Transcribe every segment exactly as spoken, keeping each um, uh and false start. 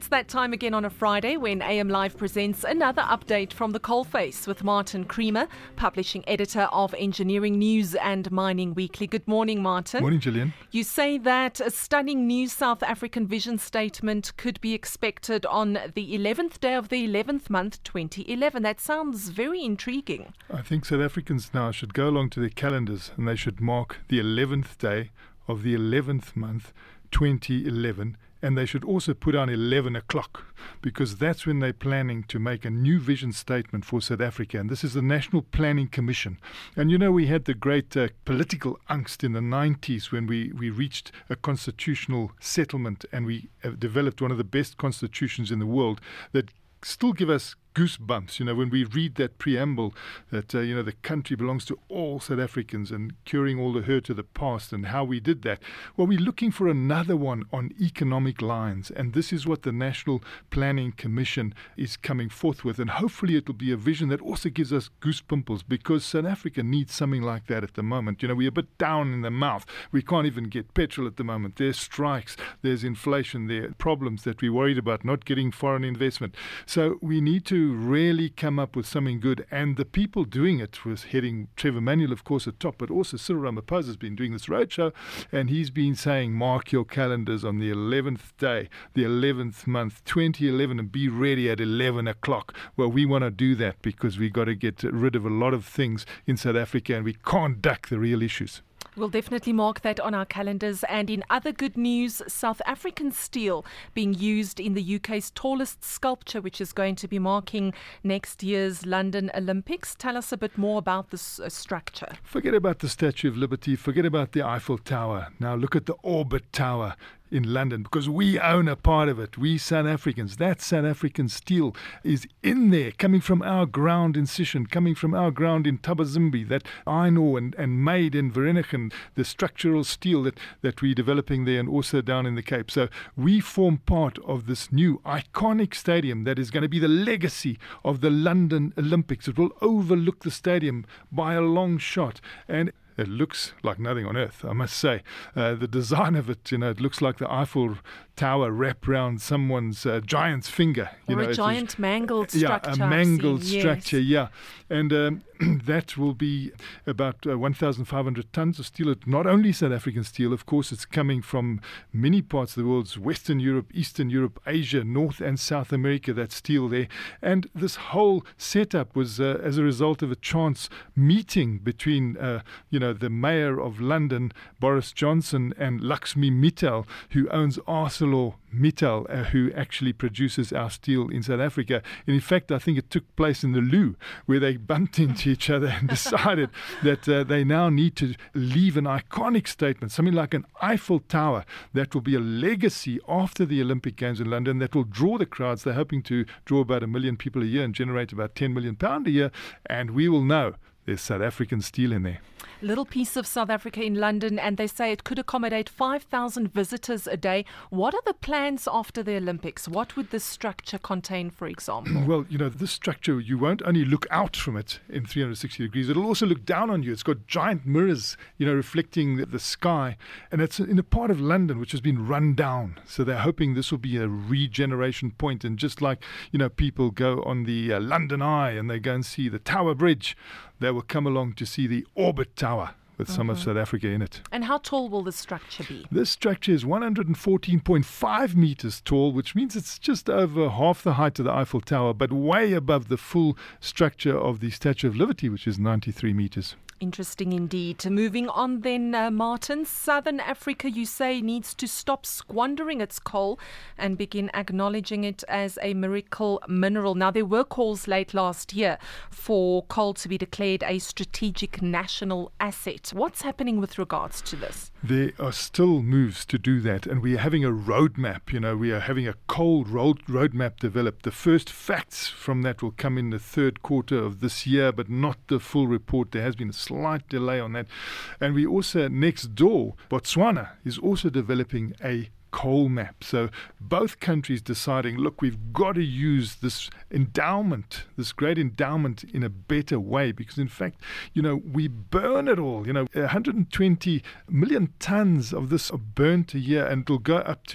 It's that time again on a Friday when A M Live presents another update from the coalface with Martin Creamer, publishing editor of Engineering News and Mining Weekly. Good morning, Martin. Morning, Gillian. You say that a stunning new South African vision statement could be expected on the eleventh day of the eleventh month, twenty eleven. That sounds very intriguing. I think South Africans now should go along to their calendars and they should mark the eleventh day of the eleventh month, twenty eleven. And they should also put on eleven o'clock, because that's when they're planning to make a new vision statement for South Africa. And this is the National Planning Commission. And you know, we had the great uh, political angst in the nineties when we, we reached a constitutional settlement and we uh, developed one of the best constitutions in the world that still give us goosebumps, you know, when we read that preamble that, uh, you know, the country belongs to all South Africans and curing all the hurt of the past and how we did that. Well, we're looking for another one on economic lines, and this is what the National Planning Commission is coming forth with, and hopefully it'll be a vision that also gives us goosepimples, because South Africa needs something like that at the moment. You know, we're a bit down in the mouth. We can't even get petrol at the moment. There's strikes, there's inflation, there are problems that we're worried about, not getting foreign investment. So we need to really come up with something good, and the people doing it was heading Trevor Manuel, of course, at top, but also Cyril Ramaphosa has been doing this roadshow, and he's been saying, mark your calendars on the eleventh day, the eleventh month, twenty eleven, and be ready at eleven o'clock. Well, we want to do that because we got to get rid of a lot of things in South Africa, and we can't duck the real issues. We'll definitely mark that on our calendars. And in other good news, South African steel being used in the U K's tallest sculpture, which is going to be marking next year's London Olympics. Tell us a bit more about this uh, structure. Forget about the Statue of Liberty. Forget about the Eiffel Tower. Now look at the Orbit Tower in London, because we own a part of it. We South Africans. That South African steel is in there, coming from our ground in Sishen, coming from our ground in Tabazimbi, that iron ore and, and made in Vereeniging, the structural steel that, that we're developing there, and also down in the Cape. So we form part of this new iconic stadium that is going to be the legacy of the London Olympics. It will overlook the stadium by a long shot, and it looks like nothing on earth, I must say. Uh, the design of it, you know, it looks like the Eiffel Tower wrapped around someone's uh, giant's finger. You or know, a giant mangled yeah, structure. Yeah, a mangled yes. structure, yeah. And um, that will be about uh, one thousand five hundred tons of steel. It, not only South African steel, of course, it's coming from many parts of the world, Western Europe, Eastern Europe, Asia, North and South America, that steel there. And this whole setup was uh, as a result of a chance meeting between, uh, you know, the mayor of London, Boris Johnson, and Lakshmi Mittal, who owns ArcelorMittal, uh, who actually produces our steel in South Africa. And in fact, I think it took place in the loo, where they bumped into each other and decided that uh, they now need to leave an iconic statement, something like an Eiffel Tower that will be a legacy after the Olympic Games in London, that will draw the crowds. They're hoping to draw about a million people a year and generate about ten million pounds a year, and we will know there's South African steel in there. Little piece of South Africa in London, and they say it could accommodate five thousand visitors a day. What are the plans after the Olympics? What would this structure contain, for example? Well, you know, this structure, you won't only look out from it in three hundred sixty degrees, it'll also look down on you. It's got giant mirrors, you know, reflecting the, the sky. And it's in a part of London which has been run down. So they're hoping this will be a regeneration point. And just like, you know, people go on the uh, London Eye and they go and see the Tower Bridge, they will come along to see the Orbit Tower with mm-hmm. some of South Africa in it. And how tall will this structure be? This structure is one hundred fourteen point five meters tall, which means it's just over half the height of the Eiffel Tower, but way above the full structure of the Statue of Liberty, which is ninety-three meters. Interesting indeed. Moving on then, uh, Martin, Southern Africa, you say, needs to stop squandering its coal and begin acknowledging it as a miracle mineral. Now, there were calls late last year for coal to be declared a strategic national asset. What's happening with regards to this? There are still moves to do that, and we are having a roadmap. You know, we are having a coal road roadmap developed. The first facts from that will come in the third quarter of this year, but not the full report. There has been a slight delay on that. And we also, next door, Botswana is also developing a coal map. So both countries deciding, look, we've got to use this endowment, this great endowment in a better way, because in fact, you know, we burn it all. You know, one hundred twenty million tons of this are burnt a year, and it'll go up to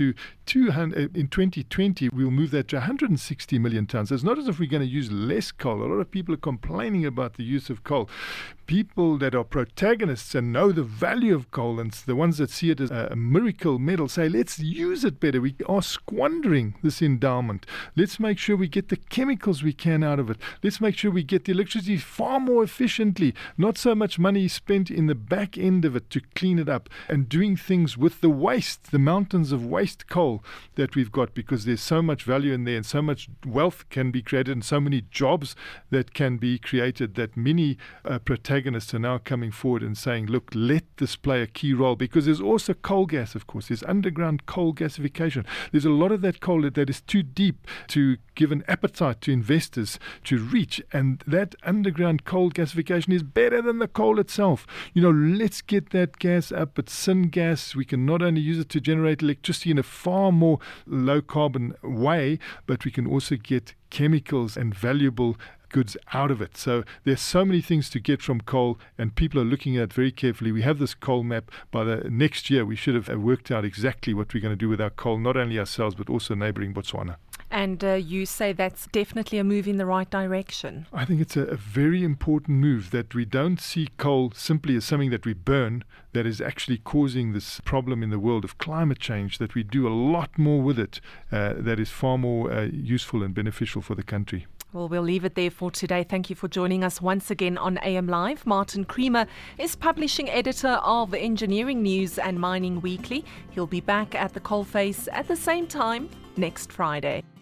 two hundred in twenty twenty, we'll move that to one hundred sixty million tons. So it's not as if we're going to use less coal. A lot of people are complaining about the use of coal. People that are protagonists and know the value of coal, and the ones that see it as a miracle metal, say, let's use it better. We are squandering this endowment. Let's make sure we get the chemicals we can out of it. Let's make sure we get the electricity far more efficiently. Not so much money spent in the back end of it to clean it up, and doing things with the waste, the mountains of waste coal that we've got, because there's so much value in there and so much wealth can be created and so many jobs that can be created, that many uh, protagonists are now coming forward and saying, look, let this play a key role, because there's also coal gas, of course. There's underground coal gasification. There's a lot of that coal that, that is too deep to give an appetite to investors to reach, and that underground coal gasification is better than the coal itself. You know, let's get that gas up. It's syngas. We can not only use it to generate electricity in a far more low carbon way, but we can also get chemicals and valuable goods out of it. So there's so many things to get from coal, and people are looking at it very carefully. We have this coal map. By the next year, we should have worked out exactly what we're going to do with our coal, not only ourselves, but also neighboring Botswana. And uh, you say that's definitely a move in the right direction. I think it's a, a very important move, that we don't see coal simply as something that we burn that is actually causing this problem in the world of climate change, that we do a lot more with it uh, that is far more uh, useful and beneficial for the country. Well, we'll leave it there for today. Thank you for joining us once again on A M Live. Martin Creamer is publishing editor of Engineering News and Mining Weekly. He'll be back at the coalface at the same time next Friday.